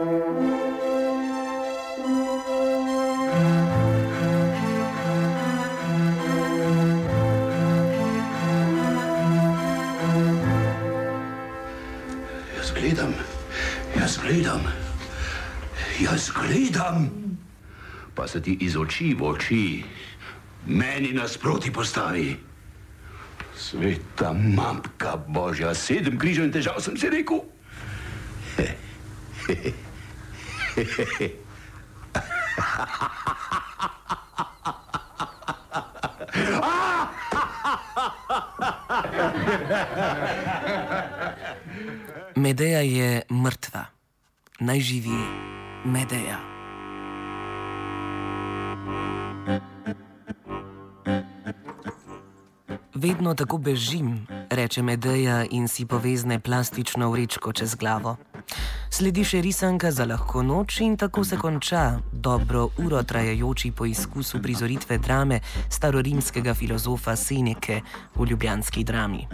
Jaz gledam, pa se ti iz oči v oči meni nasproti postavi. Sveta matka Božja, 7 križev in težav sem si rekel. Medeja je mrtva. Naj živi Medeja. Vedno tako bežim, reče Medeja in si povezne plastično vrečko čez glavo. Sledi še risanka za lahko noč in tako se konča dobro uro trajajoči poizkus uprizoritve drame starorimskega filozofa Seneke v ljubljanski drami.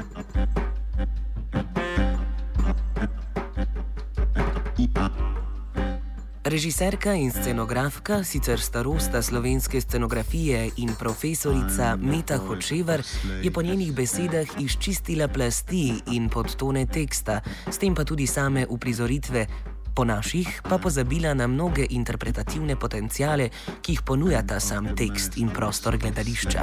Režiserka in scenografka, sicer starosta slovenske scenografije in profesorica Meta Hočevar, je po njenih besedah izčistila plasti in podtone teksta, s tem pa tudi same uprizoritve, po naših pa pozabila na mnoge interpretativne potenciale, ki jih ponujata sam tekst in prostor gledališča.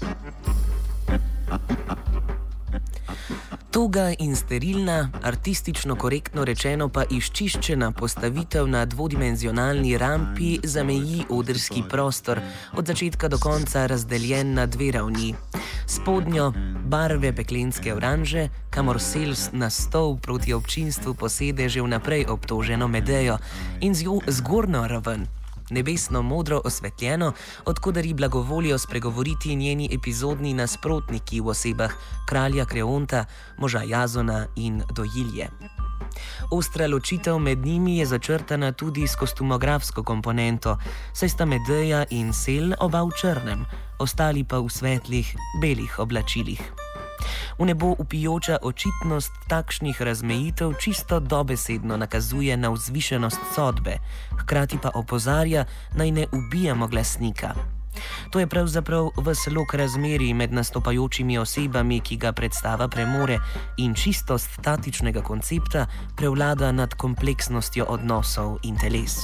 Toga in sterilna, artistično korektno rečeno pa izčiščena postavitev na dvodimenzionalni rampi zameji odrski prostor, od začetka do konca razdeljen na 2 ravni. Spodnjo, barve peklenske oranže, kamor sels na stol proti občinstvu posede že vnaprej obtoženo Medejo, in zgornjo raven, nebesno modro osvetljeno, odkoder ji blagovolijo spregovoriti njeni epizodni nasprotniki v osebah kralja Kreonta, moža Jazona in Dojilje. Ostra ločitev med njimi je začrtana tudi s kostumografsko komponento, saj sta Medeja in sel oba v črnem, ostali pa v svetlih, belih oblačilih. V nebo vpijoča očitnost takšnih razmejitev čisto dobesedno nakazuje na vzvišenost sodbe, hkrati pa opozarja, naj ne ubijamo glasnika. To je pravzaprav ves lok razmerij med nastopajočimi osebami, ki ga predstava premore, in čistost statičnega koncepta prevlada nad kompleksnostjo odnosov in teles.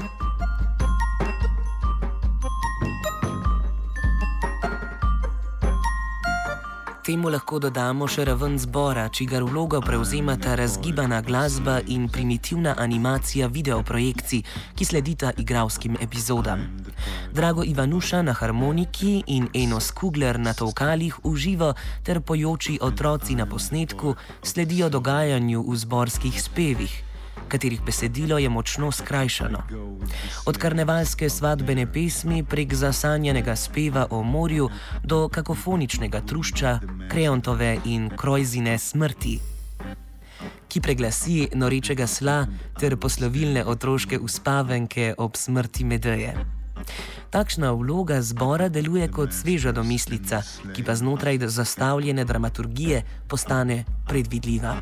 Temu lahko dodamo še raven zbora, čigar vlogo prevzemata razgibana glasba in primitivna animacija videoprojekcij, ki sledita igralskim epizodam. Drago Ivanuša na harmoniki in Enos Kugler na tolkalih v živo ter pojoči otroci na posnetku sledijo dogajanju v zborskih spevih, katerih besedilo je močno skrajšano. Od karnevalske svadbene pesmi prek zasanjanega speva o morju do kakofoničnega trušča Kreontove in Krojzine smrti, ki preglasi norečega sla ter poslovilne otroške uspavenke ob smrti Medeje. Takšna vloga zbora deluje kot sveža domislica, ki pa znotraj zastavljene dramaturgije postane predvidljiva.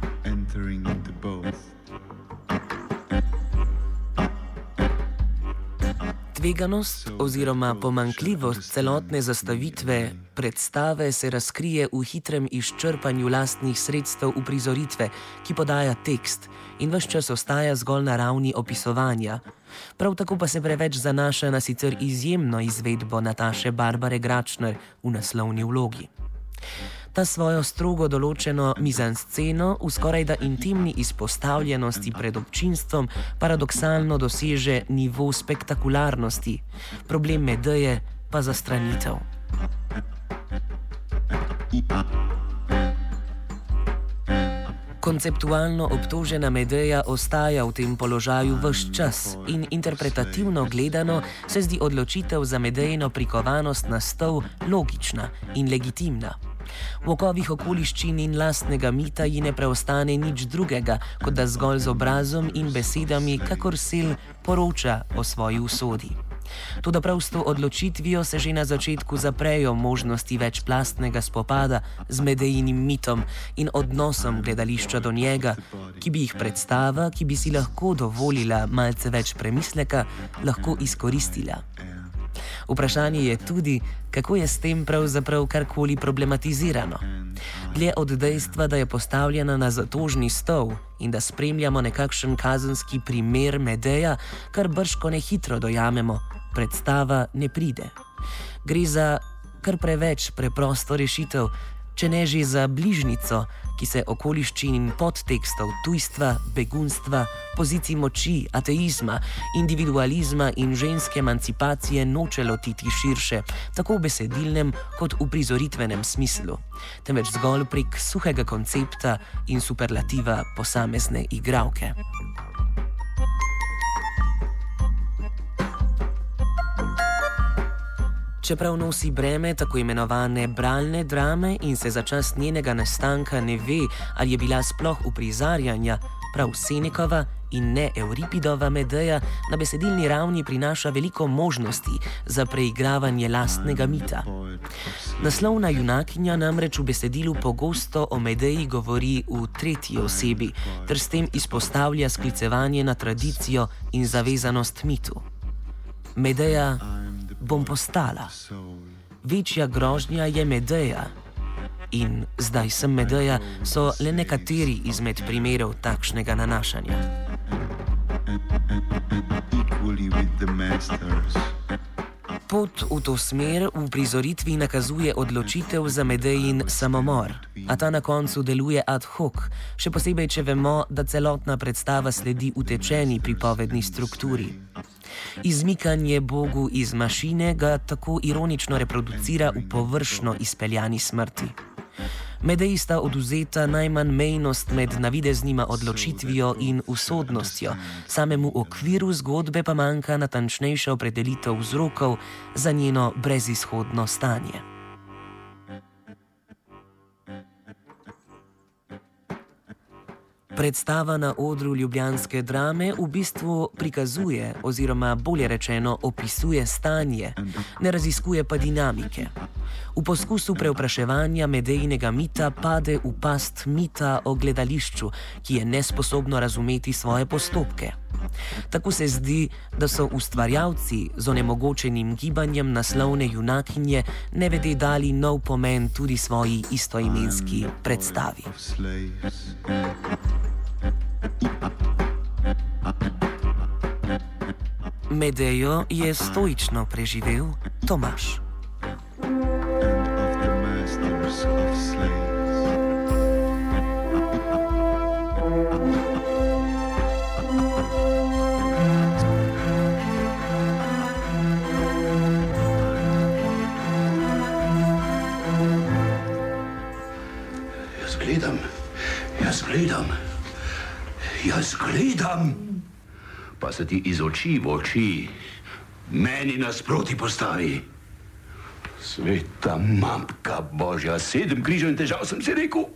Tveganost oziroma pomanjkljivost celotne zastavitve predstave se razkrije v hitrem izčrpanju lastnih sredstev uprizoritve, ki podaja tekst in ves čas ostaja zgolj na ravni opisovanja. Prav tako pa se preveč zanaša na sicer izjemno izvedbo Nataše Barbare Gračner v naslovni vlogi. Ta svojo strogo določeno mizansceno v skorajda intimni izpostavljenosti pred občinstvom paradoksalno doseže nivo spektakularnosti, problem Medeje pa zastranitev. Konceptualno obtožena Medeja ostaja v tem položaju ves čas in interpretativno gledano se zdi odločitev za Medejino prikovanost na stol logična in legitimna. V okovih okoliščin in lastnega mita ji ne preostane nič drugega, kot da zgolj z obrazom in besedami kakor sel poroča o svoji usodi. Toda prav s to odločitvijo se že na začetku zaprejo možnosti večplastnega spopada z Medejinim mitom in odnosom gledališča do njega, ki bi jih predstava, ki bi si lahko dovolila malce več premisleka, lahko izkoristila. Vprašanje je tudi, kako je s tem pravzaprav karkoli problematizirano. Dlje od dejstva, da je postavljena na zatožni stol in da spremljamo nekakšen kazenski primer Medeja, kar bržkone hitro dojamemo, predstava ne pride. Gre za kar preveč preprosto rešitev, če ne že za bližnico, ki se okoliščin in podtekstov tujstva, begunstva, pozicij moči, ateizma, individualizma in ženske emancipacije noče lotiti širše, tako v besedilnem kot v prizoritvenem smislu, temveč zgolj prek suhega koncepta in superlativa posamezne igralke. Čeprav nosi breme tako imenovane bralne drame in se za čas njenega nastanka ne ve, ali je bila sploh uprizarjanja, prav Senekova in ne Euripidova Medeja na besedilni ravni prinaša veliko možnosti za preigravanje lastnega mita. Naslovna junakinja namreč v besedilu pogosto o Medeji govori v tretji osebi, ter s tem izpostavlja sklicevanje na tradicijo in zavezanost mitu. Medeja bom postala. Večja grožnja je Medeja. In zdaj sem Medeja so le nekateri izmed primerov takšnega nanašanja. Pot v to smer v prizoritvi nakazuje odločitev za Medejin samomor, a ta na koncu deluje ad hoc, še posebej, če vemo, da celotna predstava sledi utečeni pripovedni strukturi. Izmikanje Bogu iz mašine ga tako ironično reproducira v površno izpeljani smrti. Medeji sta odvzeta najmanj mejnost med navideznima odločitvijo in usodnostjo, samemu okviru zgodbe pa manjka natančnejša opredelitev vzrokov za njeno brezizhodno stanje. Predstava na odru ljubljanske drame v bistvu prikazuje, oziroma bolje rečeno opisuje stanje, ne raziskuje pa dinamike. V poskusu prevpraševanja Medejinega mita pade v past mita o gledališču, ki je nesposobno razumeti svoje postopke. Tako se zdi, da so ustvarjalci z onemogočenim gibanjem naslovne junakinje nevede dali nov pomen tudi svoji istoimenski predstavi. Medejo je stoično preživel Tomaž. Jaz gledam, pa se ti iz oči v oči meni nasproti postavi. Sveta matka Božja, 7 križev in težav sem si rekel.